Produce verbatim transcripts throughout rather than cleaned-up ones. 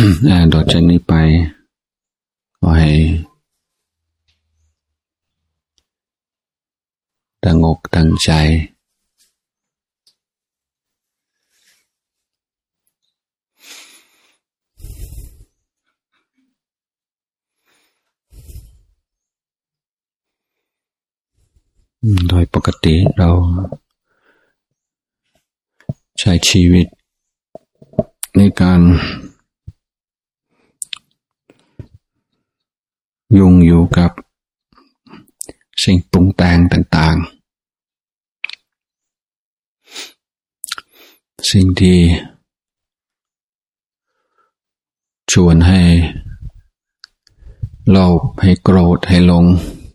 ต่อจากนี้ไปขอให้ตั้งอกตั้งใจโดยปกติเราใช้ชีวิตในการยุ่งอยู่กับสิ่งปรุงแต่งต่างๆสิ่งที่ชวนให้โลภให้โกรธให้หลง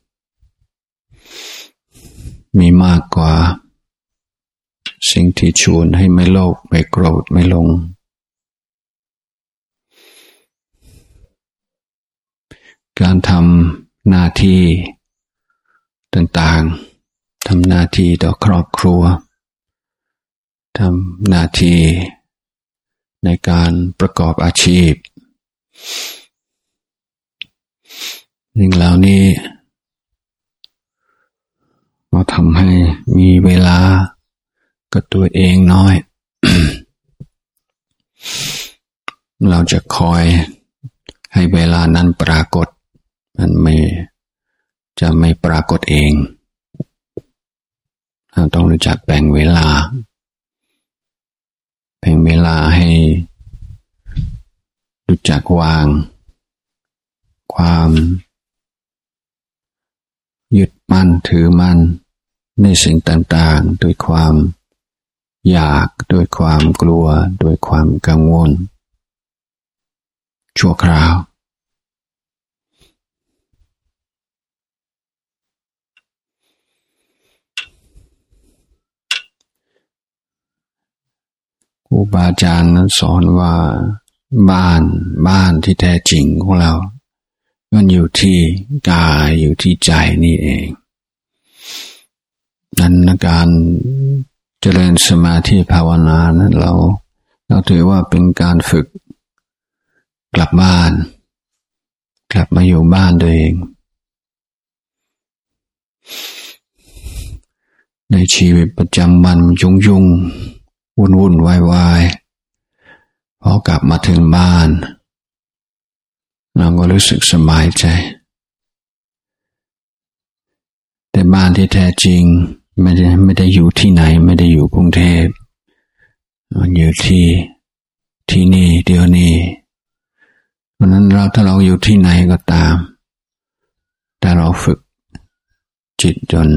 มีมากกว่าสิ่งที่ชวนให้ไม่โลภไม่โกรธไม่หลงการทำหน้าที่ต่างๆทำหน้าที่ต่อครอบครัวทำหน้าที่ในการประกอบอาชีพสิ่งเหล่านี้มาทำให้มีเวลากับตัวเองน้อย เราจะคอยให้เวลานั้นปรากฏมันไม่จะไม่ปรากฏเองเราต้องรู้จักแบ่งเวลาแบ่งเวลาให้รู้จักวางความยึดมั่นถือมั่นในสิ่งต่างๆด้วยความอยากด้วยความกลัวด้วยความกังวลชั่วคราวครูบาอาจารย์นั้นสอนว่าบ้านบ้านที่แท้จริงของเรามันอยู่ที่กายอยู่ที่ใจนี่เองนั้นการเจริญสมาธิภาวนานั้นเราเราถือว่าเป็นการฝึกกลับบ้านกลับมาอยู่บ้านตัวเองในชีวิตประจำวันมันยุ่งยุ่งวุ่นวุ่นวายวายพอกลับมาถึงบ้านเราก็รู้สึกสบายใจแต่บ้านที่แท้จริงไม่ได้ไม่ได้อยู่ที่ไหนไม่ได้อยู่กรุงเทพมันอยู่ที่ที่นี่เดี๋ยวนี้เพราะนั้นเราถ้าเราอยู่ที่ไหนก็ตามแต่เราฝึกจิตจน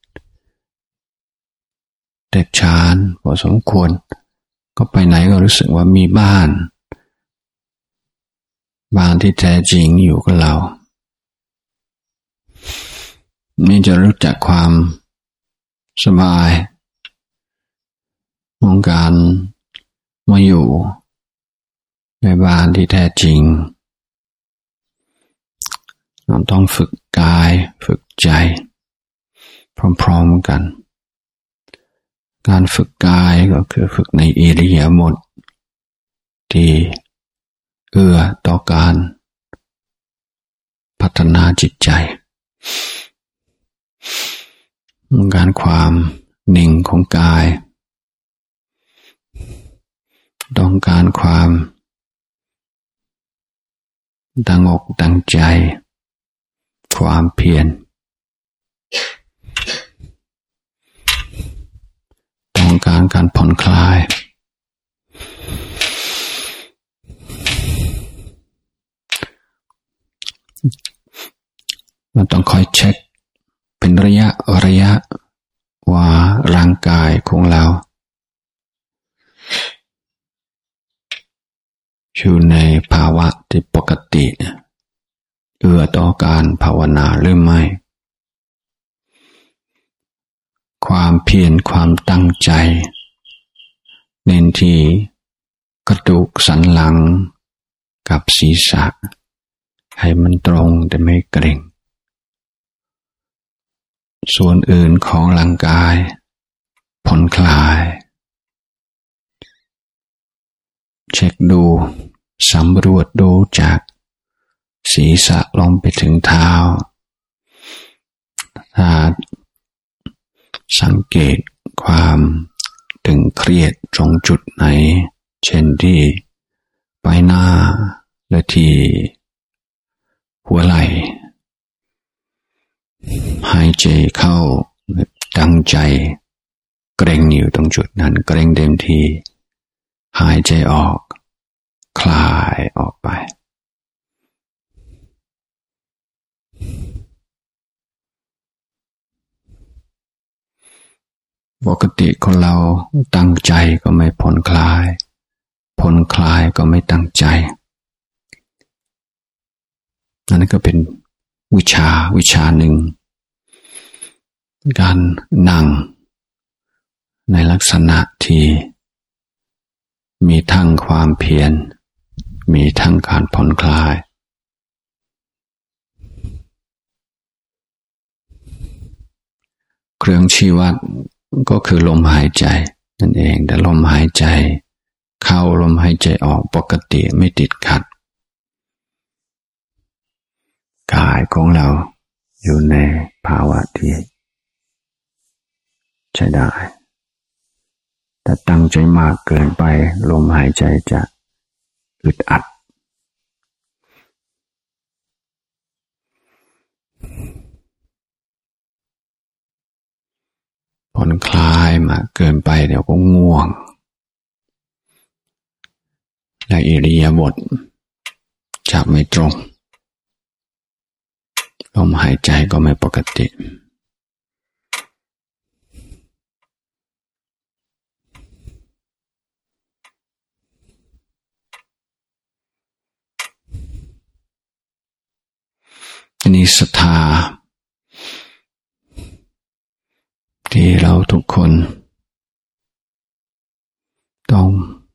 แตกฉานพอสมควรก็ไปไหนก็รู้สึกว่ามีบ้านบ้านที่แท้จริงอยู่กับเรานี่จะรู้จักความสบายของการมาอยู่ในบ้านที่แท้จริงเราต้องฝึกกายฝึกใจพร้อมๆกันการฝึกกายก็คือฝึกในอิริยาบถที่เอื้อต่อการพัฒนาจิตใจการความนิ่งของกายต้องการความตั้งอกตั้งใจความเพียรต้องการการผ่อนคลายมันต้องคอยเช็คเป็นระยะระยะว่าร่างกายของเราอยู่ในภาวะที่ปกติเอื้อต่อการภาวนาหรือไม่ความเพียรความตั้งใจเน้นที่กระดูกสันหลังกับศีรษะให้มันตรงแต่ไม่เกร็งส่วนอื่นของร่างกายผ่อนคลายเช็คดูสำรวจดูจากศีรษะลงไปถึงเท้าถ้าสังเกตความตึงเครียดตรงจุดไหนเช่นที่ใบหน้าและที่หัวไหล่หายใจเข้าตั้งใจเกร็งอยู่ตรงจุดนั้นเกร็งเต็มทีหายใจออกคลายออกไปปกติคนเราตั้งใจก็ไม่ผ่อนคลายผ่อนคลายก็ไม่ตั้งใจนั่นก็เป็นวิชาวิชาหนึ่งการนั่งในลักษณะที่มีทั้งความเพียรมีทั้งการผ่อนคลายเครื่องชี้วัดก็คือลมหายใจนั่นเองแต่ลมหายใจเข้าลมหายใจออกปกติไม่ติดขัดกายของเราอยู่ในภาวะที่ใช้ได้แต่ตั้งใจมากเกินไปลมหายใจจะอึดอัดผ่อนคลายมากเกินไปเดี๋ยวก็ง่วงและอิริยาบถจะไม่ตรงลมหายใจก็ไม่ปกติอันนี้ศรัทธาที่เราทุกคนต้อง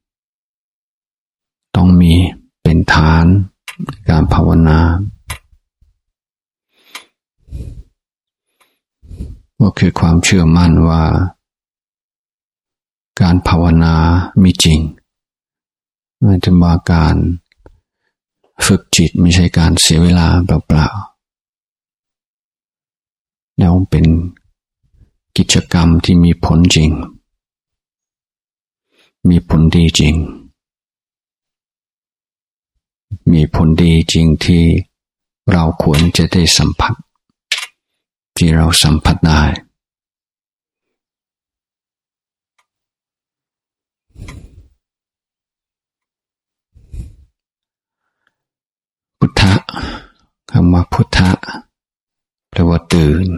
ต้องมีเป็นฐานการภาวนาก็คือความเชื่อมั่นว่าการภาวนามีจริงหมายถึงว่าการฝึกจิตไม่ใช่การเสียเวลาเปล่าๆแล้วเป็นกิจกรรมที่มีผลจริงมีผลดีจริงมีผลดีจริงที่เราควรจะได้สัมผัสที่เราสัมผัสได้พุทธะคำว่าพุทธะแปลว่าตื่น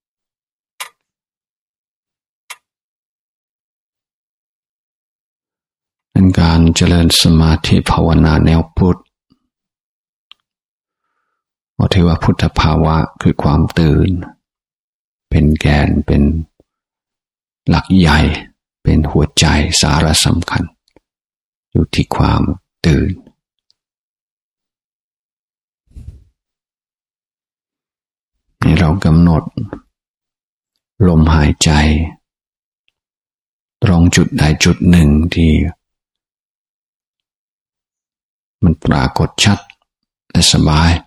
เป็นการเจริญสมาธิภาวนาแนวพุทธก็ถือว่าพุทธภาวะคือความตื่นเป็นแกนเป็นหลักใหญ่เป็นหัวใจสาระสำคัญอยู่ที่ความตื่นให้เรากำหนดลมหายใจตรงจุดใดจุดหนึ่งที่มันปรากฏชัดและสบาย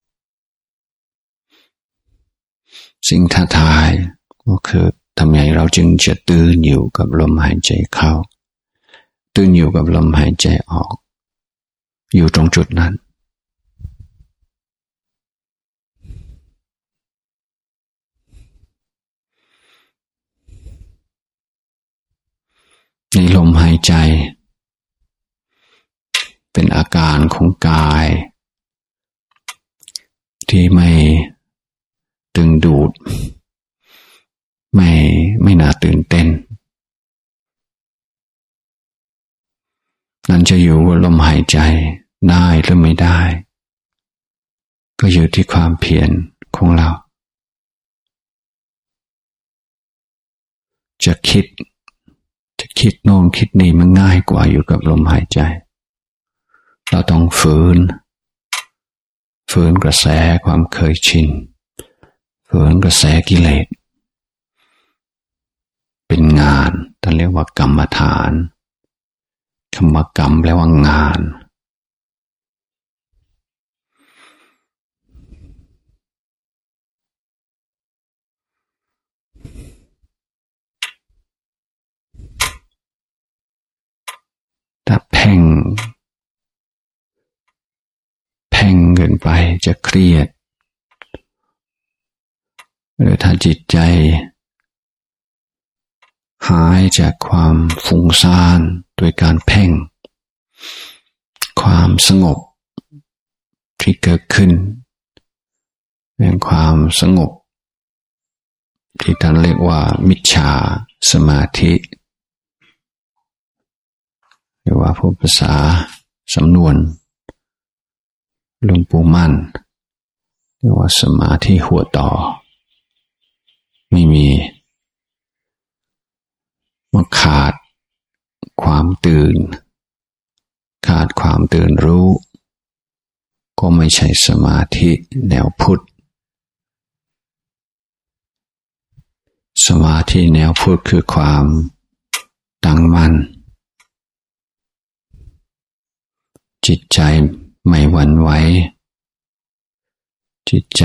สิ่งท้าทายก็คือทำไงเราจึงจะตื่นอยู่กับลมหายใจเข้าตื่นอยู่กับลมหายใจออกอยู่ตรงจุดนั้นในลมหายใจเป็นอาการของกายที่ไม่ตึงดูดไม่ไม่น่าตื่นเต้นนั่นจะอยู่ว่าลมหายใจได้หรือไม่ได้ก็อยู่ที่ความเพียรของเราจะคิดจะคิดโน่นคิดนี่มันง่ายกว่าอยู่กับลมหายใจเราต้องฝืนฝืนกระแสความเคยชินฝืนกระแสกิเลสเป็นงานท่านเรียกว่ากรรมฐานคำว่ากรรมแปลว่างานไปจะเครียดหรือถ้าจิตใจหายจากความฟุ้งซ่านโดยการเพ่งความสงบที่เกิดขึ้นเป็นความสงบที่ท่านเรียกว่ามิจฉาสมาธิหรือว่าผู้ภาษาสำนวนหลวงปู่มั่นเรียกว่าสมาธิหัวต่อไม่มีมันขาดความตื่นขาดความตื่นรู้ก็ไม่ใช่สมาธิแนวพุทธสมาธิแนวพุทธคือความตั้งมั่นจิตใจไม่หวั่นไหวจิตใจ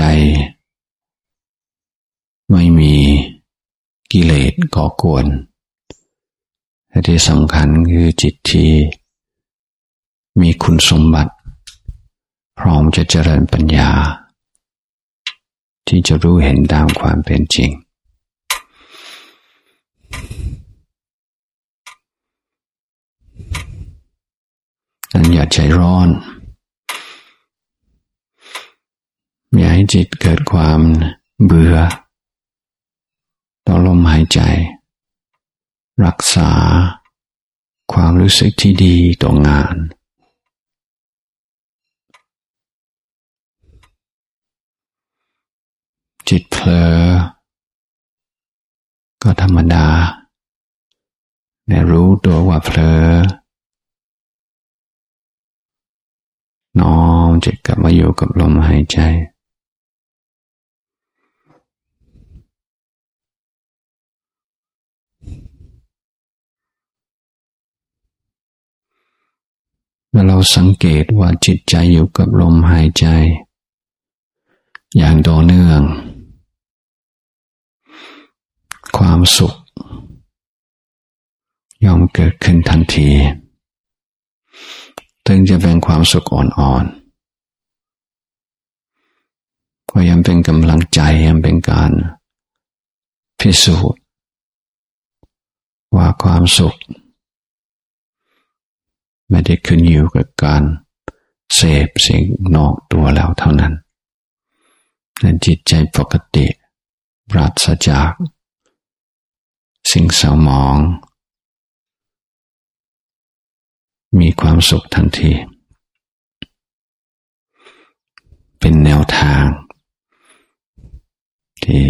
ไม่มีกิเลสก่อกวนและที่สำคัญคือจิตที่มีคุณสมบัติพร้อมจะเจริญปัญญาที่จะรู้เห็นตามความเป็นจริงนั้นอย่าใจร้อนอย่าให้จิตเกิดความเบื่อต่อลมหายใจรักษาความรู้สึกที่ดีต่องานจิตเผลอก็ธรรมดาแต่รู้ตัวว่าเผลอน้อมจิตกลับมาอยู่กับลมหายใจเมื่อเราสังเกตว่าจิตใจอยู่กับลมหายใจอย่างต่อเนื่องความสุขย่อมเกิดขึ้นทันทีถึงจะเป็นความสุขอ่อนๆก็ยังเป็นกำลังใจยังเป็นการพิสูจน์ว่าความสุขไม่ได้ขึ้นอยู่กับการเสพสิ่งนอกตัวแล้วเท่านั้นแต่จิตใจปกติปราศจากสิ่งเศร้าหมองมีความสุขทันทีเป็นแนวทางที่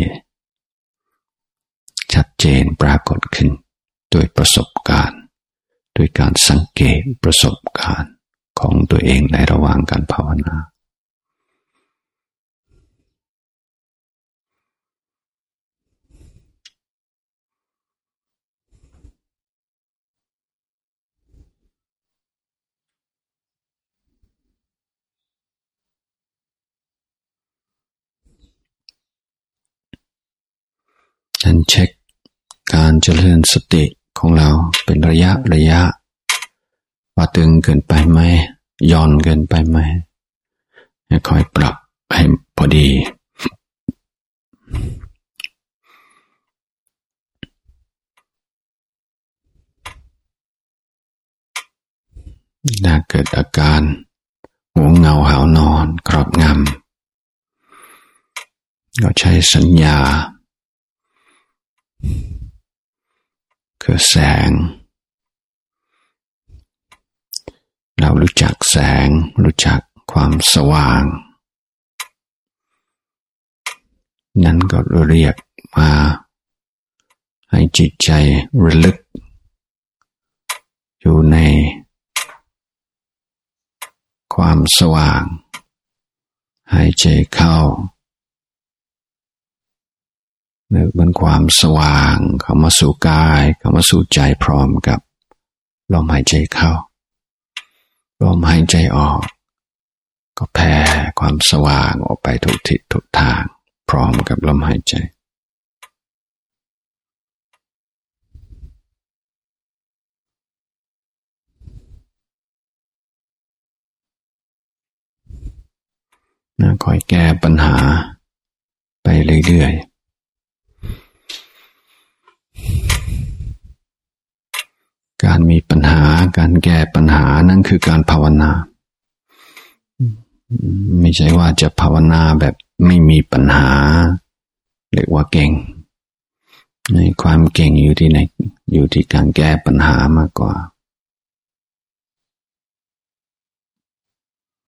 ชัดเจนปรากฏขึ้นโดยประสบการณ์โดยการสังเกตประสบการณ์ของตัวเองในระหว่างการภาวนานั้นเช็คการเจริญสติของเราเป็นระยะระยะว่าตึงเกินไปไหมย่อนเกินไปไหมให้คอยปรับให้พอดีถ้าเกิดอาการหัวเงาหาวนอนครอบงำก็ใช้สัญญาคือแสงเรารู้จักแสงรู้จักความสว่างนั้นก็เรียกมาให้จิตใจระลึกอยู่ในความสว่างหายใจเข้านึกเป็นความสว่างเข้ามาสู่กายเข้ามาสู่ใจพร้อมกับลมหายใจเข้าลมหายใจออกก็แผ่ความสว่างออกไปทุกทิศทุกทางพร้อมกับลมหายใจคอยแก้ปัญหาไปเรื่อยๆการมีปัญหาการแก้ปัญหานั่นคือการภาวนาไม่ใช่ว่าจะภาวนาแบบไม่มีปัญหาเรียกว่าเก่งในความเก่งอยู่ที่ไหนอยู่ที่การแก้ปัญหามากกว่า